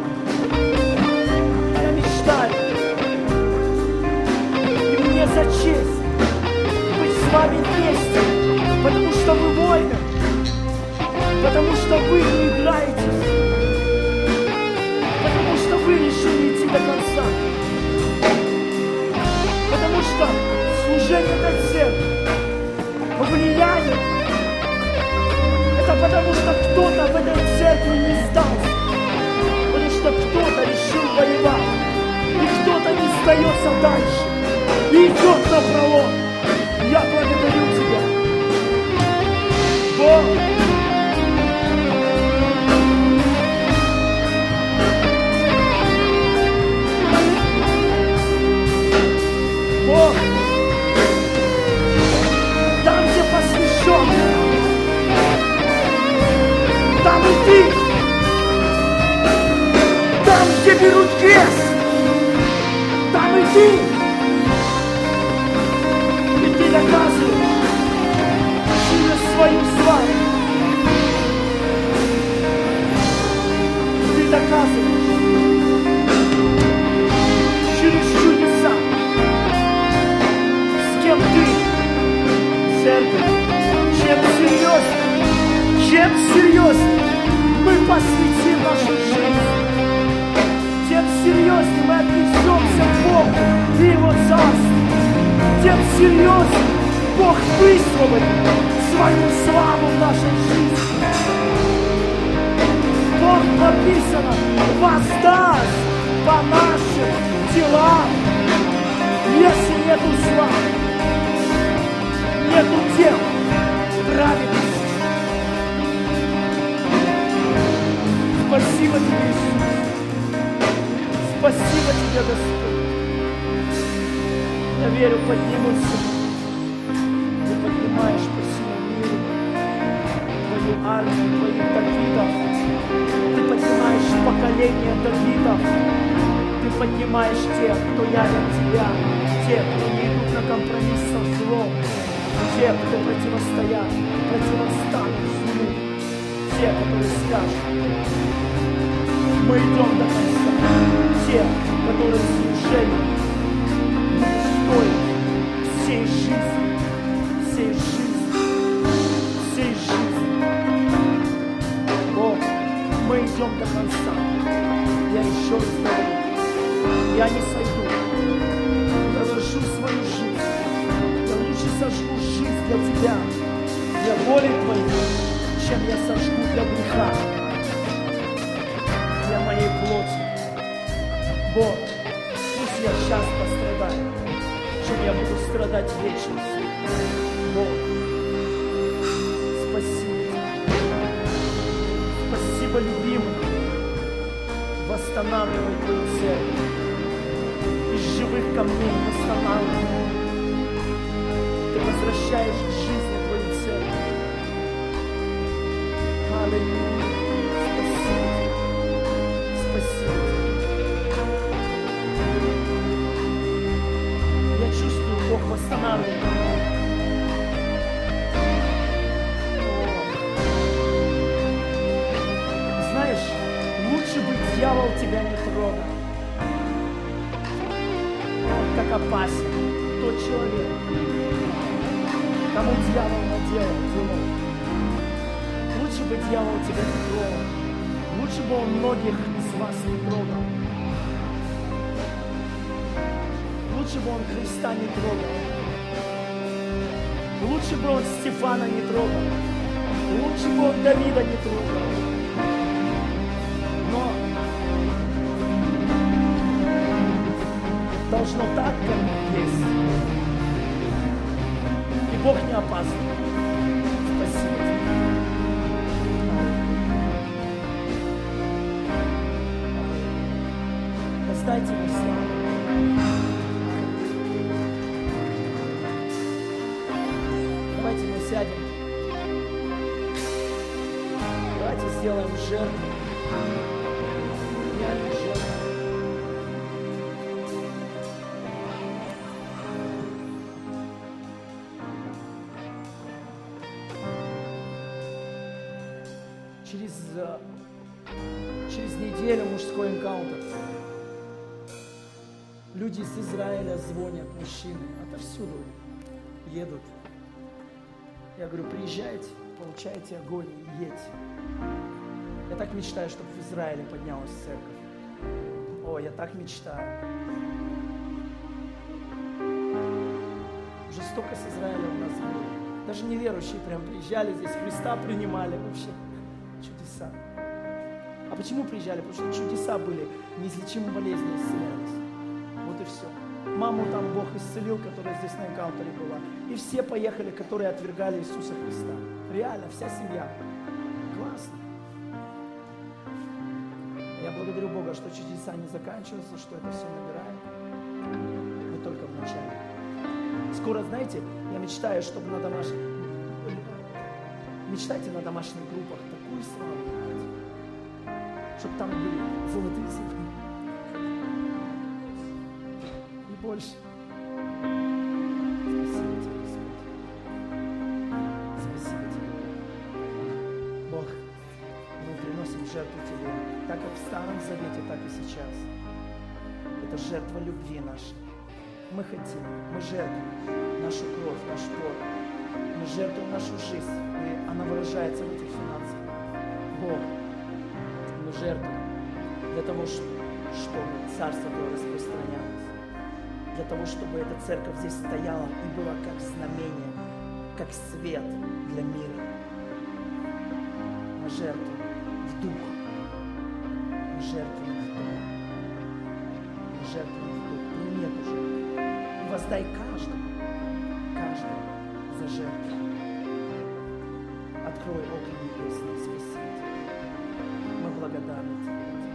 B: и мне за честь быть с вами вместе, потому что вы воины, потому что вы не играете. Потому что вы решили идти до конца. Потому что служение этой церкви, влияние, это потому что кто-то в этой церкви не сдался. Потому что кто-то решил воевать. И кто-то не сдается дальше. И идет на пролом. Я благодарю Тебя. Бог. Бог, там, где посвящен, там и Ты, там, где берут крест, там и Ты доказываешь через свою славу, Ты доказываешь через чудеса. Чем Ты, церковь, чем серьезнее мы посвятим нашу жизнь, тем серьезнее мы отнесемся ближе к Богу и Его Царству, тем серьезнее Бог высвободит свою славу в нашей жизни. Бог, написано, воздаст по нашим делам. Если нету славы, нету дел праведности. Спасибо Тебе, Иисус. Спасибо Тебе, Господь. Я верю, поднимутся. Ты поднимаешь по всему миру Твою армию, Твоих Давидов. Ты поднимаешь поколение Давидов. Ты поднимаешь тех, кто рядом Тебя, тех, кто не идут на компромисс со злом, тех, кто противостанут злу, те, которые скажут, мы идем до конца, те, которые служили стоят всей жизни, всей жизни, всей жизни. Бог, мы идем до конца. Я еще раз говорю, я не сойду, я сожгу свою жизнь, я лучше сожгу жизнь для Тебя, для воли Твоей, чем я сожгу для греха, для моей плоти. Бог, пусть я сейчас пострадаю, чем я буду страдать в вечности. Бог, спасибо Тебе. Спасибо, любимый. Восстанавливай Твою церковь. Из живых камней восстанавливай. Ты возвращаешь к жизни Твою церковь. Аллилуйя. Спасибо Тебе. Спасибо Тебе. Я чувствую, Бог восстанавливает. Знаешь, лучше бы дьявол тебя не трогал. Как опасен тот человек, кому дьявол наделал дело. Лучше бы дьявол тебя не трогал. Лучше бы он многих из вас не трогал. Лучше бы он Христа не трогал. Лучше бы он Стефана не трогал. Лучше бы он Давида не трогал. Но должно так, как есть. И Бог не опаздывает. Спасибо тебе. Воздайте ему славу. Давайте мы сядем. Давайте сделаем жертву. Реальную жертву. Через неделю мужской энкаунтер. Люди из Израиля звонят, мужчины, отовсюду едут. Я говорю, приезжайте, получайте огонь и едьте. Я так мечтаю, чтобы в Израиле поднялась церковь. О, я так мечтаю. Уже столько с Израиля у нас было. Даже неверующие прям приезжали здесь, Христа принимали вообще. Чудеса. А почему приезжали? Потому что чудеса были, неизлечимые болезни исцелялись. Вот и все. Маму там Бог исцелил, которая здесь на энкаунтере была. И все поехали, которые отвергали Иисуса Христа. Реально, вся семья. Классно. Я благодарю Бога, что чудеса не заканчиваются, что это все набирает. Мы только в начале. Скоро, знаете, я мечтаю, чтобы на домашних... Мечтайте на домашних группах такую славу, чтобы там были золотые зубы. И больше. Спасибо тебе, Господь. Спасибо тебе. Бог, мы приносим жертву тебе, так как в Старом Завете, так и сейчас. Это жертва любви нашей. Мы хотим, мы жертвуем нашу кровь, наш пот. Мы жертвуем нашу жизнь, и она выражается в этих финансах. Бог, мы жертвуем для того, чтобы Царство Твое распространялось. для того, чтобы эта церковь здесь стояла и была как знамение, как свет для мира. Мы жертвуем в дух. Мы жертвуем в дух. Мы жертвуем в дух. Прими эту жертву. И воздай каждому за жертву. Открой окна небесные, Спаситель. Мы благодарны Тебе.